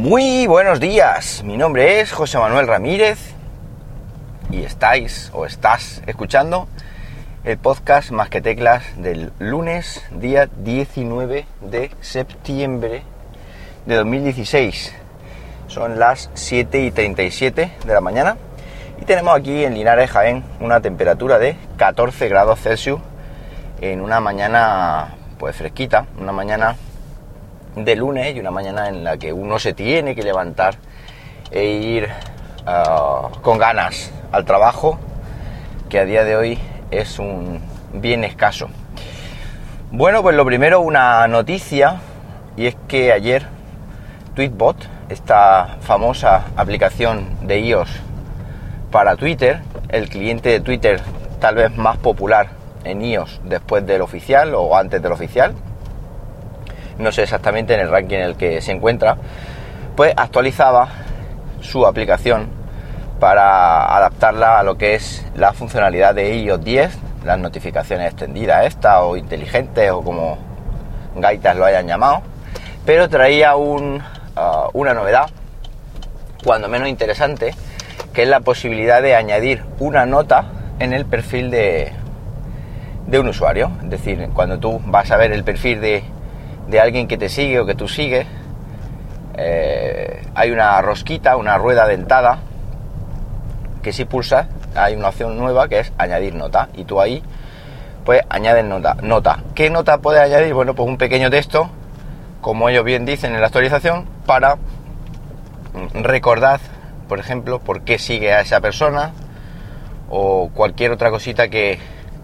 Muy buenos días, mi nombre es José Manuel Ramírez y estás escuchando el podcast Más que Teclas del lunes, día 19 de septiembre de 2016. Son las 7:37 de la mañana y tenemos aquí en Linares, Jaén, una temperatura de 14 grados Celsius en una mañana pues fresquita, una mañana de lunes y una mañana en la que uno se tiene que levantar e ir con ganas al trabajo, que a día de hoy es un bien escaso. Bueno, pues lo primero, una noticia, y es que ayer Tweetbot, esta famosa aplicación de iOS para Twitter, el cliente de Twitter tal vez más popular en iOS después del oficial o antes del oficial, no sé exactamente en el ranking en el que se encuentra, pues actualizaba su aplicación para adaptarla a lo que es la funcionalidad de iOS 10, las notificaciones extendidas o inteligentes o como gaitas lo hayan llamado, pero traía una novedad, cuando menos interesante, que es la posibilidad de añadir una nota en el perfil de un usuario. Es decir, cuando tú vas a ver el perfil de alguien que te sigue o que tú sigues, hay una rosquita, una rueda dentada, que si pulsas hay una opción nueva que es añadir nota, y tú ahí pues añades nota. ¿Qué nota puedes añadir? Bueno, pues un pequeño texto, como ellos bien dicen en la actualización, para recordar, por ejemplo, por qué sigue a esa persona o cualquier otra cosita que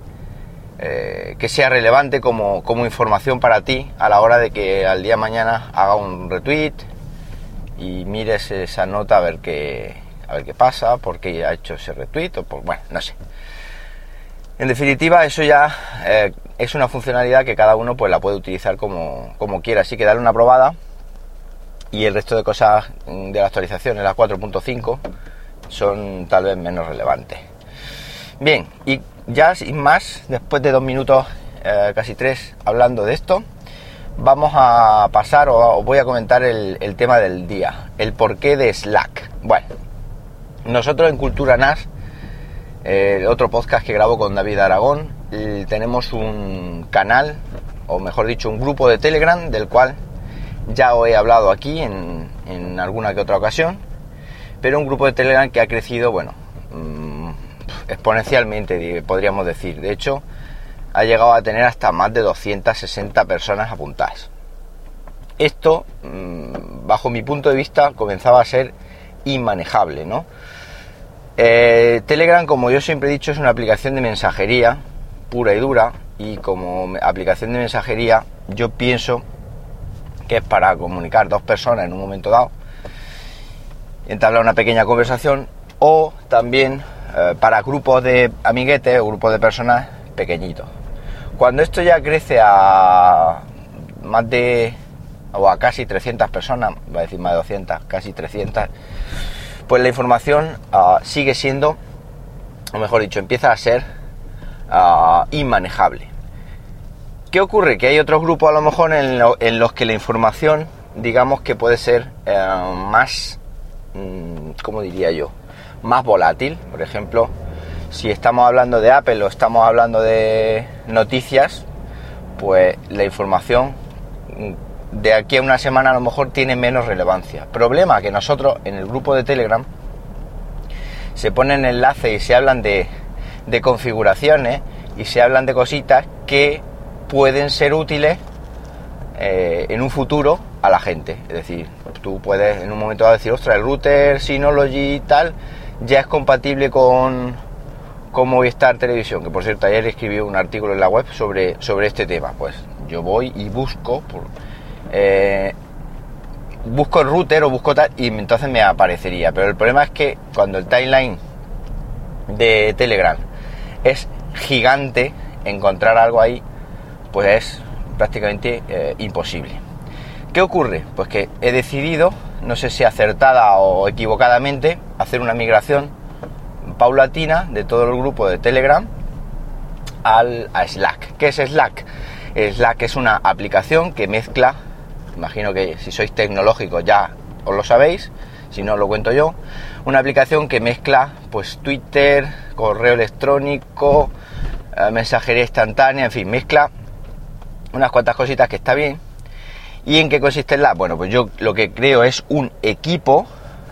sea relevante como información para ti a la hora de que al día de mañana haga un retweet y mires esa nota a ver qué pasa, por qué ha hecho ese retweet bueno, no sé. En definitiva, eso ya es una funcionalidad que cada uno pues la puede utilizar como quiera, así que dale una probada. Y el resto de cosas de la actualización en la 4.5 son tal vez menos relevantes. Bien, y ya sin más, después de 2 minutos, casi 3, hablando de esto, vamos a pasar o voy a comentar el tema del día, el porqué de Slack. Bueno, nosotros en Cultura NAS, otro podcast que grabo con David Aragón, tenemos un canal, o mejor dicho, un grupo de Telegram, del cual ya os he hablado aquí en alguna que otra ocasión, pero un grupo de Telegram que ha crecido, bueno, exponencialmente, podríamos decir. De hecho, ha llegado a tener hasta más de 260 personas apuntadas. Esto, bajo mi punto de vista, comenzaba a ser inmanejable, ¿no? Telegram, como yo siempre he dicho, es una aplicación de mensajería pura y dura, y como aplicación de mensajería yo pienso que es para comunicar dos personas en un momento dado, entablar una pequeña conversación, o también para grupos de amiguetes o grupos de personas pequeñitos. Cuando esto ya crece a casi 300 personas, voy a decir más de 200, casi 300, pues la información sigue siendo, o mejor dicho, empieza a ser inmanejable. ¿Qué ocurre? Que hay otros grupos a lo mejor en los que la información, digamos que puede ser más, ¿cómo diría yo?, más volátil. Por ejemplo, si estamos hablando de Apple o estamos hablando de noticias, pues la información de aquí a una semana a lo mejor tiene menos relevancia. Problema que nosotros en el grupo de Telegram se ponen enlaces y se hablan de configuraciones y se hablan de cositas que pueden ser útiles en un futuro a la gente. Es decir, tú puedes en un momento dado decir, ostras, el router Synology y tal ya es compatible con Movistar Televisión, que por cierto ayer escribí un artículo en la web sobre este tema. Pues yo voy y busco el router o busco tal, y entonces me aparecería. Pero el problema es que cuando el timeline de Telegram es gigante, encontrar algo ahí pues es prácticamente imposible. ¿Qué ocurre? Pues que he decidido, no sé si acertada o equivocadamente, hacer una migración paulatina de todo el grupo de Telegram a Slack. ¿Qué es Slack? Slack es una aplicación que mezcla, imagino que si sois tecnológicos ya os lo sabéis, si no lo cuento yo. Una aplicación que mezcla pues Twitter, correo electrónico, mensajería instantánea, en fin, mezcla unas cuantas cositas que está bien. ¿Y en qué consiste la? Bueno, pues yo lo que creo es un equipo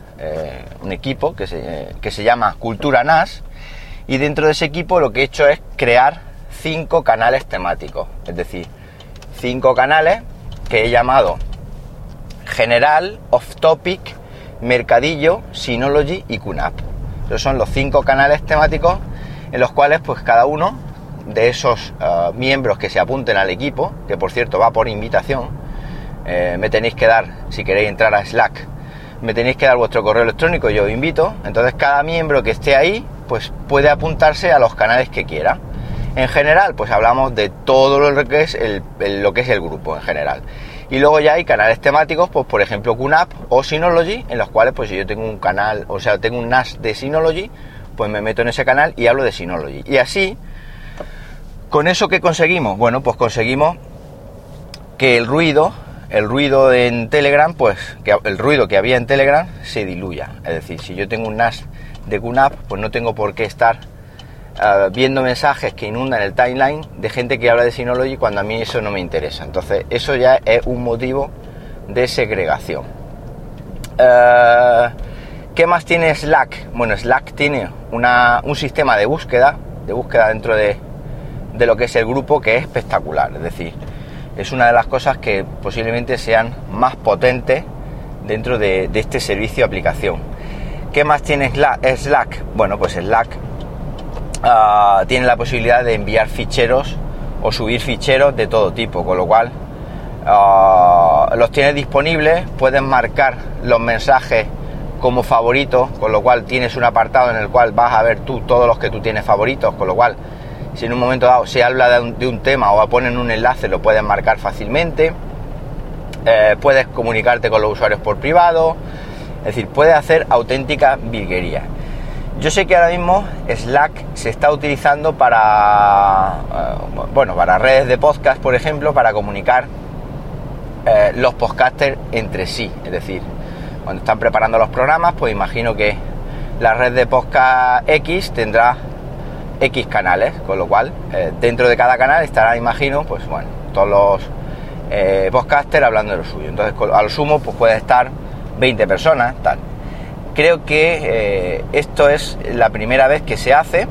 que se llama Cultura NAS, y dentro de ese equipo lo que he hecho es crear 5 canales temáticos, es decir, 5 canales que he llamado General, Off Topic, Mercadillo, Synology y QNAP. Esos son los 5 canales temáticos en los cuales pues cada uno de esos miembros que se apunten al equipo, que por cierto va por invitación, me tenéis que dar, si queréis entrar a Slack, me tenéis que dar vuestro correo electrónico, yo os invito. Entonces cada miembro que esté ahí pues puede apuntarse a los canales que quiera. En general pues hablamos de todo lo que es el grupo en general. Y luego ya hay canales temáticos, pues por ejemplo QNAP o Synology, en los cuales pues si yo tengo un canal, o sea, tengo un NAS de Synology, pues me meto en ese canal y hablo de Synology. Y así, ¿con eso qué conseguimos? Bueno, pues conseguimos que el ruido en Telegram, pues que el ruido que había en Telegram se diluya. Es decir, si yo tengo un NAS de QNAP, pues no tengo por qué estar viendo mensajes que inundan el timeline de gente que habla de Synology cuando a mí eso no me interesa. Entonces eso ya es un motivo de segregación. ¿Qué más tiene Slack? Bueno, Slack tiene un sistema de búsqueda dentro de lo que es el grupo, que es espectacular. Es decir, es una de las cosas que posiblemente sean más potentes dentro de este servicio de aplicación. ¿Qué más tiene Slack? Bueno, pues Slack tiene la posibilidad de enviar ficheros o subir ficheros de todo tipo, con lo cual los tienes disponibles, puedes marcar los mensajes como favoritos, con lo cual tienes un apartado en el cual vas a ver tú todos los que tú tienes favoritos, con lo cual si en un momento dado se habla de un tema o ponen un enlace, lo puedes marcar fácilmente. Puedes comunicarte con los usuarios por privado, es decir, puedes hacer auténtica virguería. Yo sé que ahora mismo Slack se está utilizando para redes de podcast, por ejemplo, para comunicar los podcasters entre sí. Es decir, cuando están preparando los programas, pues imagino que la red de podcast X tendrá X canales, con lo cual dentro de cada canal estará, imagino, pues bueno, todos los podcasters hablando de lo suyo. Entonces, a lo sumo, pues puede estar 20 personas, tal. Creo que esto es la primera vez que se hace,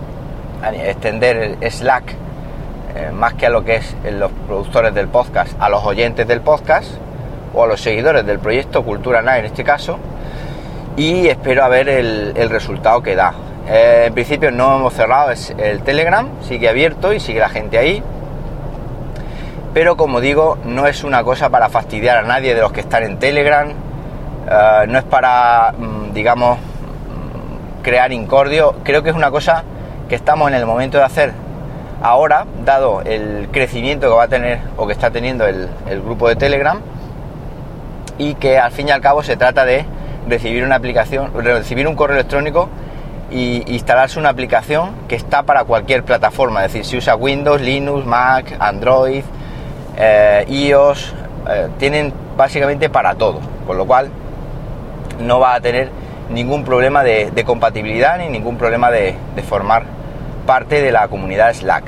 extender el Slack más que a lo que es los productores del podcast, a los oyentes del podcast o a los seguidores del proyecto Cultura NAS en este caso, y espero a ver el resultado que da. En principio no hemos cerrado el Telegram, sigue abierto y sigue la gente ahí, pero como digo, no es una cosa para fastidiar a nadie de los que están en Telegram. No es para, digamos, crear incordio. Creo que es una cosa que estamos en el momento de hacer ahora, dado el crecimiento que va a tener o que está teniendo el grupo de Telegram, y que al fin y al cabo se trata de recibir una aplicación, recibir un correo electrónico y instalarse una aplicación que está para cualquier plataforma. Es decir, si usa Windows, Linux, Mac, Android, iOS, tienen básicamente para todo, con lo cual no va a tener ningún problema de compatibilidad ni ningún problema de formar parte de la comunidad Slack.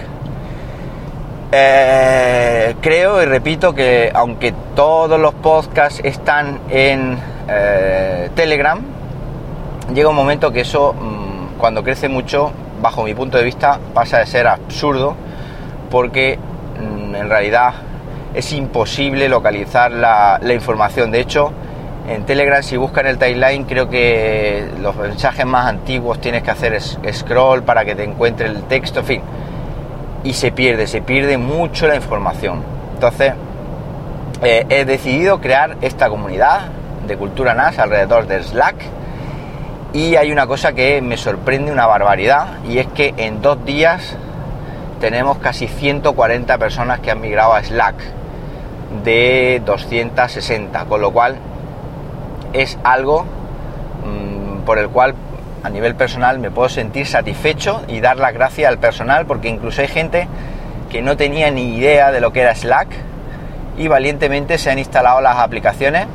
Creo y repito que aunque todos los podcasts están en Telegram, llega un momento que eso, cuando crece mucho, bajo mi punto de vista, pasa de ser absurdo, porque en realidad es imposible localizar la información. De hecho, en Telegram, si buscan el timeline, creo que los mensajes más antiguos tienes que hacer scroll para que te encuentre el texto, en fin, y se pierde mucho la información. Entonces he decidido crear esta comunidad de Cultura NAS alrededor del Slack, y hay una cosa que me sorprende una barbaridad, y es que en 2 días tenemos casi 140 personas que han migrado a Slack de 260, con lo cual es algo por el cual a nivel personal me puedo sentir satisfecho y dar las gracias al personal, porque incluso hay gente que no tenía ni idea de lo que era Slack y valientemente se han instalado las aplicaciones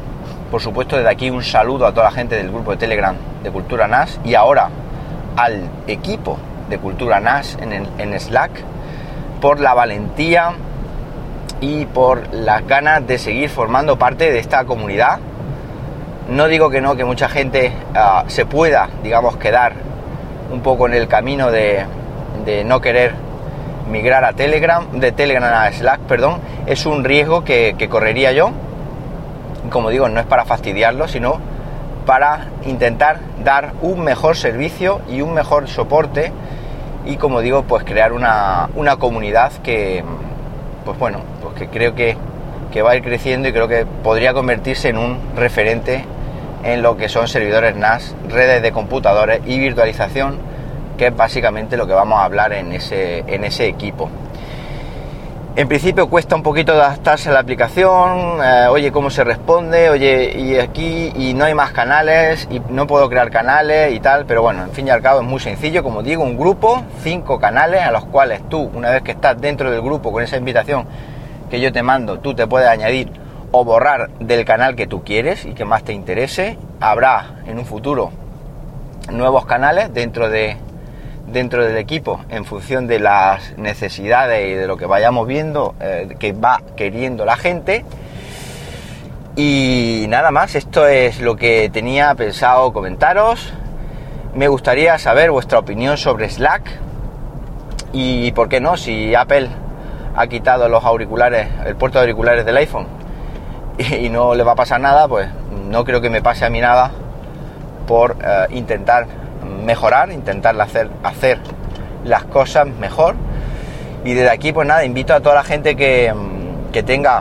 Por supuesto, desde aquí un saludo a toda la gente del grupo de Telegram de Cultura NAS y ahora al equipo de Cultura NAS en Slack por la valentía y por las ganas de seguir formando parte de esta comunidad. No digo que no, que mucha gente se pueda, digamos, quedar un poco en el camino de no querer migrar a Telegram, de Telegram a Slack, perdón. Es un riesgo que correría yo. Como digo, no es para fastidiarlo, sino para intentar dar un mejor servicio y un mejor soporte y, como digo, pues crear una comunidad que, pues bueno, pues que creo que va a ir creciendo y creo que podría convertirse en un referente en lo que son servidores NAS, redes de computadores y virtualización, que es básicamente lo que vamos a hablar en ese equipo. En principio cuesta un poquito adaptarse a la aplicación, oye, cómo se responde, oye, y aquí, y no hay más canales, y no puedo crear canales y tal, pero bueno, en fin y al cabo es muy sencillo, como digo, un grupo, 5 canales a los cuales tú, una vez que estás dentro del grupo con esa invitación que yo te mando, tú te puedes añadir o borrar del canal que tú quieres y que más te interese. Habrá en un futuro nuevos canales dentro del equipo en función de las necesidades y de lo que vayamos viendo que va queriendo la gente. Y nada más, esto es lo que tenía pensado comentaros. Me gustaría saber vuestra opinión sobre Slack y, por qué no, si Apple ha quitado los auriculares, el puerto de auriculares del iPhone y no le va a pasar nada, pues no creo que me pase a mí nada por intentar mejorar, intentar hacer las cosas mejor. Y desde aquí, pues nada, invito a toda la gente que tenga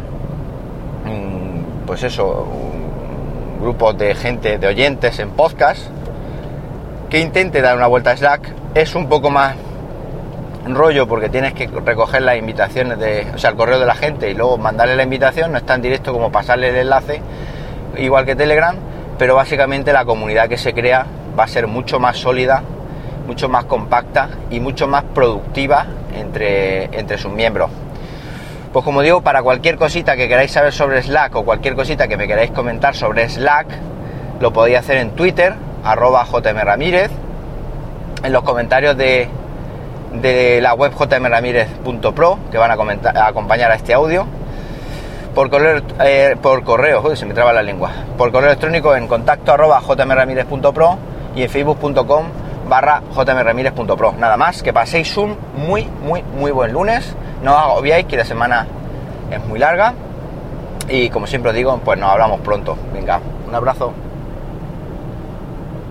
pues eso, un grupo de gente, de oyentes en podcast, que intente dar una vuelta a Slack. Es un poco más rollo porque tienes que recoger las invitaciones el correo de la gente y luego mandarle la invitación. No es tan directo como pasarle el enlace, igual que Telegram, pero básicamente la comunidad que se crea va a ser mucho más sólida, mucho más compacta y mucho más productiva entre sus miembros. Pues como digo, para cualquier cosita que queráis saber sobre Slack o cualquier cosita que me queráis comentar sobre Slack, lo podéis hacer en Twitter, @jmramírez, en los comentarios de la web jmramírez.pro, que van a acompañar a este audio, por correo, se me traba la lengua, por correo electrónico en contacto @jmramírez.pro y en facebook.com/jmramírez.pro. Nada más, que paséis un muy buen lunes. No os agobiáis, que la semana es muy larga y, como siempre os digo, pues nos hablamos pronto. Venga, un abrazo.